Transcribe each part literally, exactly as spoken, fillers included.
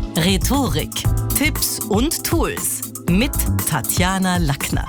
Rhetorik, Tipps und Tools mit Tatjana Lackner.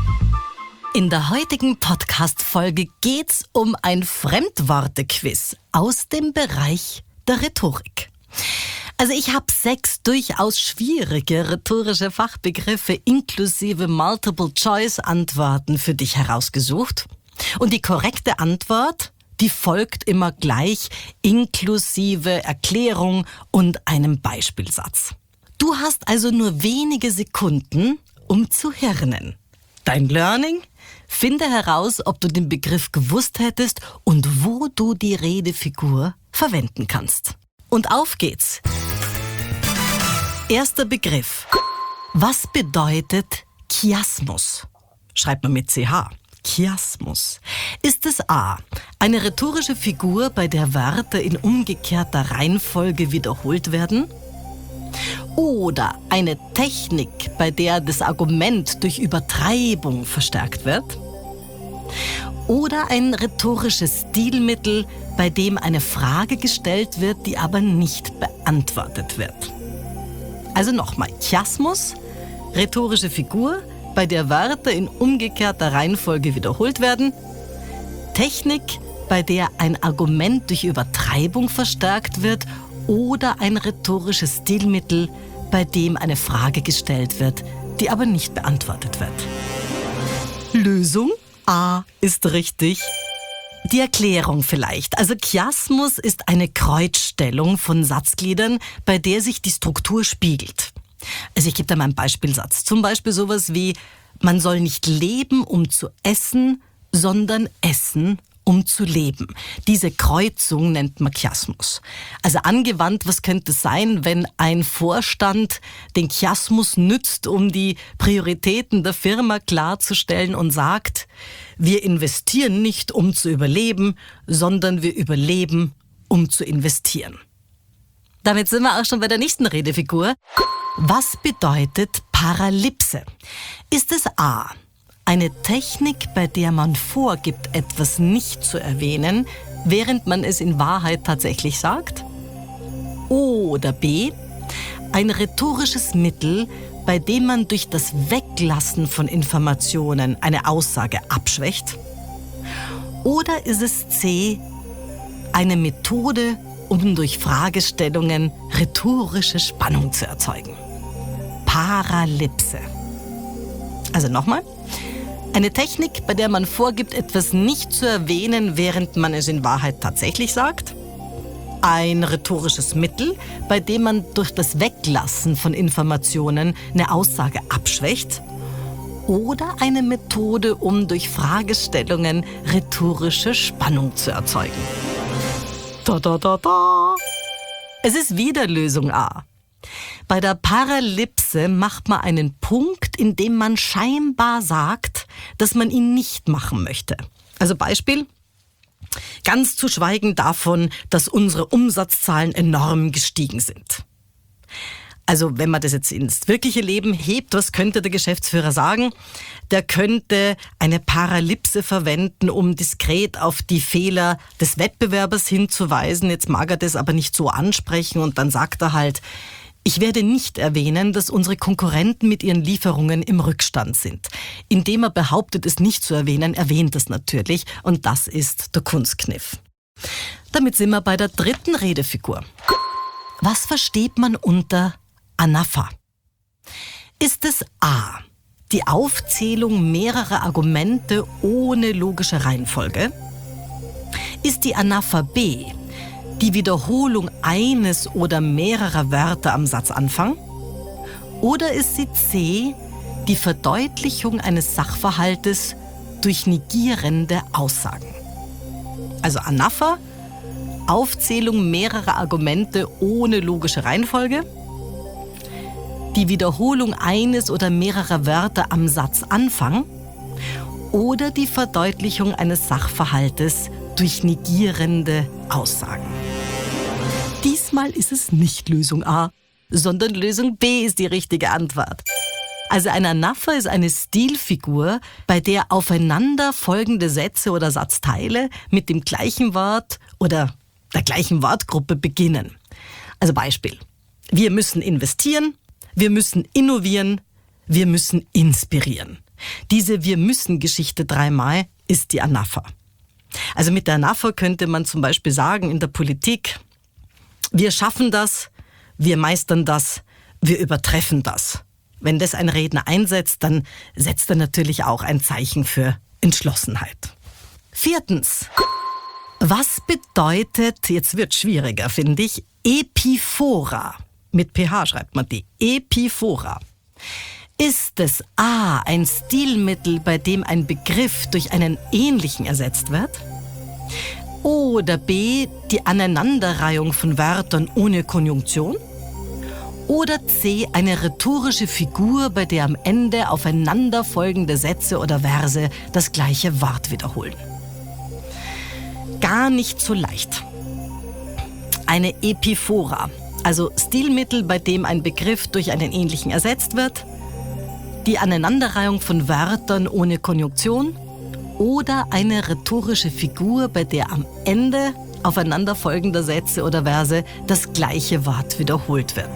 In der heutigen Podcast-Folge geht's um ein Fremdworte-Quiz aus dem Bereich der Rhetorik. Also ich habe sechs durchaus schwierige rhetorische Fachbegriffe inklusive Multiple-Choice-Antworten für dich herausgesucht. Und die korrekte Antwort, die folgt immer gleich, inklusive Erklärung und einem Beispielsatz. Du hast also nur wenige Sekunden, um zu hirnen. Dein Learning? Finde heraus, ob du den Begriff gewusst hättest und wo du die Redefigur verwenden kannst. Und auf geht's! Erster Begriff. Was bedeutet Chiasmus? Schreibt man mit C H. Chiasmus. Ist es A. eine rhetorische Figur, bei der Wörter in umgekehrter Reihenfolge wiederholt werden? Oder eine Technik, bei der das Argument durch Übertreibung verstärkt wird? Oder ein rhetorisches Stilmittel, bei dem eine Frage gestellt wird, die aber nicht beantwortet wird? Also nochmal, Chiasmus, rhetorische Figur, bei der Wörter in umgekehrter Reihenfolge wiederholt werden. Technik, bei der ein Argument durch Übertreibung verstärkt wird. Oder ein rhetorisches Stilmittel, bei dem eine Frage gestellt wird, die aber nicht beantwortet wird. Lösung A ist richtig. Die Erklärung vielleicht. Also Chiasmus ist eine Kreuzstellung von Satzgliedern, bei der sich die Struktur spiegelt. Also ich gebe da mal einen Beispielsatz. Zum Beispiel sowas wie, man soll nicht leben, um zu essen, sondern essen, um zu leben. Diese Kreuzung nennt man Chiasmus. Also angewandt, was könnte es sein, wenn ein Vorstand den Chiasmus nützt, um die Prioritäten der Firma klarzustellen und sagt, wir investieren nicht, um zu überleben, sondern wir überleben, um zu investieren. Damit sind wir auch schon bei der nächsten Redefigur. Was bedeutet Paralipse? Ist es A. eine Technik, bei der man vorgibt, etwas nicht zu erwähnen, während man es in Wahrheit tatsächlich sagt? Oder B. ein rhetorisches Mittel, bei dem man durch das Weglassen von Informationen eine Aussage abschwächt? Oder ist es C. eine Methode, um durch Fragestellungen rhetorische Spannung zu erzeugen? Paralipse. Also nochmal. Eine Technik, bei der man vorgibt, etwas nicht zu erwähnen, während man es in Wahrheit tatsächlich sagt. Ein rhetorisches Mittel, bei dem man durch das Weglassen von Informationen eine Aussage abschwächt. Oder eine Methode, um durch Fragestellungen rhetorische Spannung zu erzeugen. Da, da, da, da. Es ist wieder Lösung A. Bei der Paralipse macht man einen Punkt, in dem man scheinbar sagt, dass man ihn nicht machen möchte. Also Beispiel, ganz zu schweigen davon, dass unsere Umsatzzahlen enorm gestiegen sind. Also wenn man das jetzt ins wirkliche Leben hebt, was könnte der Geschäftsführer sagen? Der könnte eine Paralipse verwenden, um diskret auf die Fehler des Wettbewerbers hinzuweisen. Jetzt mag er das aber nicht so ansprechen und dann sagt er halt, ich werde nicht erwähnen, dass unsere Konkurrenten mit ihren Lieferungen im Rückstand sind. Indem er behauptet, es nicht zu erwähnen, erwähnt es natürlich und das ist der Kunstkniff. Damit sind wir bei der dritten Redefigur. Was versteht man unter Anapha? Ist es A. die Aufzählung mehrerer Argumente ohne logische Reihenfolge? Ist die Anapha B. die Wiederholung eines oder mehrerer Wörter am Satzanfang? Oder ist sie C. die Verdeutlichung eines Sachverhaltes durch negierende Aussagen? Also Anapha, Aufzählung mehrerer Argumente ohne logische Reihenfolge, die Wiederholung eines oder mehrerer Wörter am Satzanfang oder die Verdeutlichung eines Sachverhaltes durch negierende Aussagen. Diesmal ist es nicht Lösung A, sondern Lösung B ist die richtige Antwort. Also ein Anapha ist eine Stilfigur, bei der aufeinander folgende Sätze oder Satzteile mit dem gleichen Wort oder der gleichen Wortgruppe beginnen. Also Beispiel. Wir müssen investieren, wir müssen innovieren, wir müssen inspirieren. Diese Wir-müssen-Geschichte dreimal ist die Anapher. Also mit der Anapher könnte man zum Beispiel sagen in der Politik, wir schaffen das, wir meistern das, wir übertreffen das. Wenn das ein Redner einsetzt, dann setzt er natürlich auch ein Zeichen für Entschlossenheit. Viertens. Was bedeutet, jetzt wird schwieriger, finde ich, Epiphora? Mit P H schreibt man die. Epiphora. Ist es A, ein Stilmittel, bei dem ein Begriff durch einen ähnlichen ersetzt wird? Oder B, die Aneinanderreihung von Wörtern ohne Konjunktion? Oder C, eine rhetorische Figur, bei der am Ende aufeinanderfolgende Sätze oder Verse das gleiche Wort wiederholen? Gar nicht so leicht. Eine Epiphora, also Stilmittel, bei dem ein Begriff durch einen ähnlichen ersetzt wird, die Aneinanderreihung von Wörtern ohne Konjunktion oder eine rhetorische Figur, bei der am Ende aufeinanderfolgender Sätze oder Verse das gleiche Wort wiederholt wird.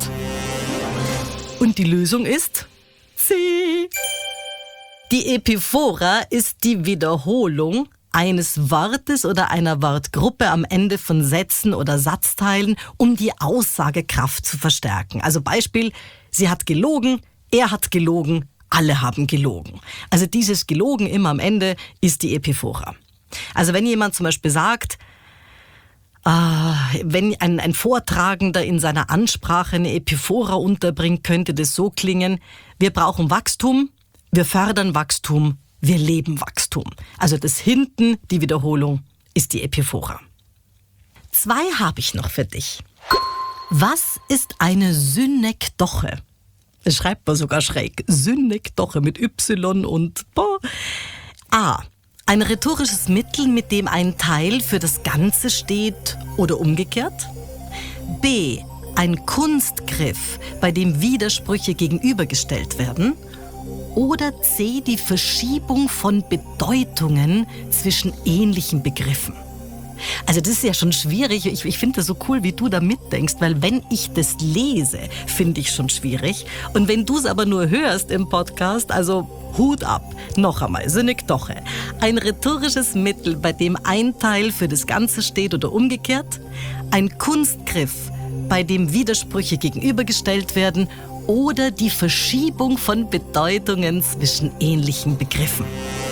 Und die Lösung ist C. Die Epiphora ist die Wiederholung eines Wortes oder einer Wortgruppe am Ende von Sätzen oder Satzteilen, um die Aussagekraft zu verstärken. Also Beispiel, sie hat gelogen, er hat gelogen, alle haben gelogen. Also dieses Gelogen immer am Ende ist die Epiphora. Also wenn jemand zum Beispiel sagt, äh, wenn ein, ein Vortragender in seiner Ansprache eine Epiphora unterbringt, könnte das so klingen: Wir brauchen Wachstum, wir fördern Wachstum, wir leben Wachstum. Also das hinten, die Wiederholung, ist die Epiphora. Zwei habe ich noch für dich. Was ist eine Synekdoche? Das schreibt man sogar schräg. Synekdoche mit Y und boah. A. Ein rhetorisches Mittel, mit dem ein Teil für das Ganze steht oder umgekehrt. B. Ein Kunstgriff, bei dem Widersprüche gegenübergestellt werden. Oder C. Die Verschiebung von Bedeutungen zwischen ähnlichen Begriffen. Also das ist ja schon schwierig. Ich, ich finde das so cool, wie du da mitdenkst, weil wenn ich das lese, finde ich schon schwierig. Und wenn du es aber nur hörst im Podcast, also Hut ab. Noch einmal, Synekdoche. Ein rhetorisches Mittel, bei dem ein Teil für das Ganze steht oder umgekehrt. Ein Kunstgriff, bei dem Widersprüche gegenübergestellt werden. Oder die Verschiebung von Bedeutungen zwischen ähnlichen Begriffen.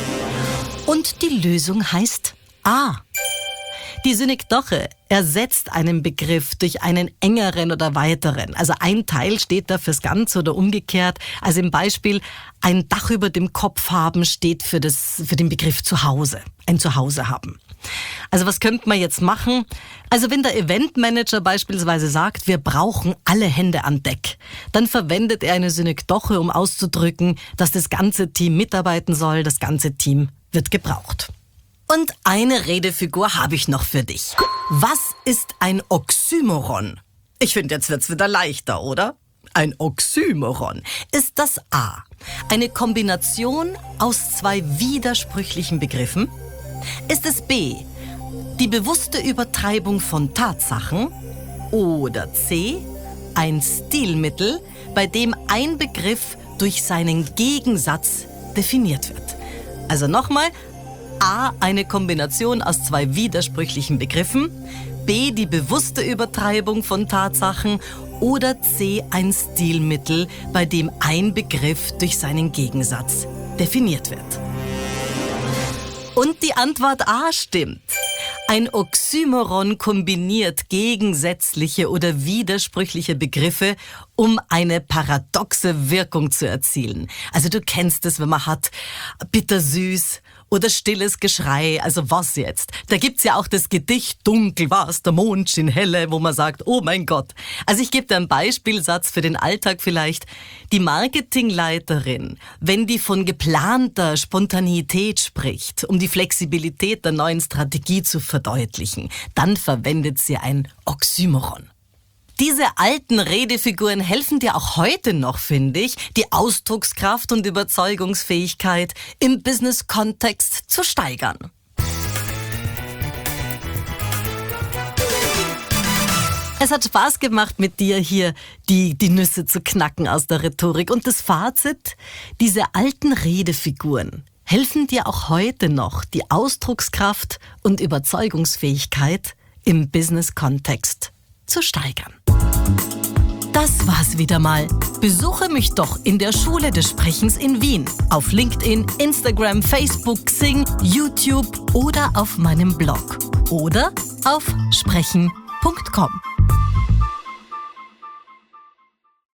Und die Lösung heißt A. Die Synekdoche ersetzt einen Begriff durch einen engeren oder weiteren. Also ein Teil steht da fürs Ganze oder umgekehrt. Also im Beispiel, ein Dach über dem Kopf haben steht für, das, für den Begriff Zuhause. Ein Zuhause haben. Also was könnte man jetzt machen? Also wenn der Eventmanager beispielsweise sagt, wir brauchen alle Hände an Deck, dann verwendet er eine Synekdoche, um auszudrücken, dass das ganze Team mitarbeiten soll, das ganze Team wird gebraucht. Und eine Redefigur habe ich noch für dich. Was ist ein Oxymoron? Ich finde, jetzt wird's wieder leichter, oder? Ein Oxymoron ist das A. Eine Kombination aus zwei widersprüchlichen Begriffen? Ist es B. Die bewusste Übertreibung von Tatsachen? Oder C. Ein Stilmittel, bei dem ein Begriff durch seinen Gegensatz definiert wird? Also nochmal: A. Eine Kombination aus zwei widersprüchlichen Begriffen. B. Die bewusste Übertreibung von Tatsachen. Oder C. Ein Stilmittel, bei dem ein Begriff durch seinen Gegensatz definiert wird. Und die Antwort A stimmt. Ein Oxymoron kombiniert gegensätzliche oder widersprüchliche Begriffe, um eine paradoxe Wirkung zu erzielen. Also du kennst es, wenn man hat bittersüß oder stilles Geschrei, also was jetzt? Da gibt's ja auch das Gedicht Dunkel war's, der Mond schien helle, wo man sagt, oh mein Gott. Also ich gebe dir einen Beispielsatz für den Alltag vielleicht. Die Marketingleiterin, wenn die von geplanter Spontaneität spricht, um die Flexibilität der neuen Strategie zu verdeutlichen, dann verwendet sie ein Oxymoron. Diese alten Redefiguren helfen dir auch heute noch, finde ich, die Ausdruckskraft und Überzeugungsfähigkeit im Business-Kontext zu steigern. Es hat Spaß gemacht, mit dir hier die, die Nüsse zu knacken aus der Rhetorik. Und das Fazit, diese alten Redefiguren helfen dir auch heute noch, die Ausdruckskraft und Überzeugungsfähigkeit im Business-Kontext zu steigern. Das war's wieder mal. Besuche mich doch in der Schule des Sprechens in Wien. Auf LinkedIn, Instagram, Facebook, Xing, YouTube oder auf meinem Blog. Oder auf sprechen punkt com.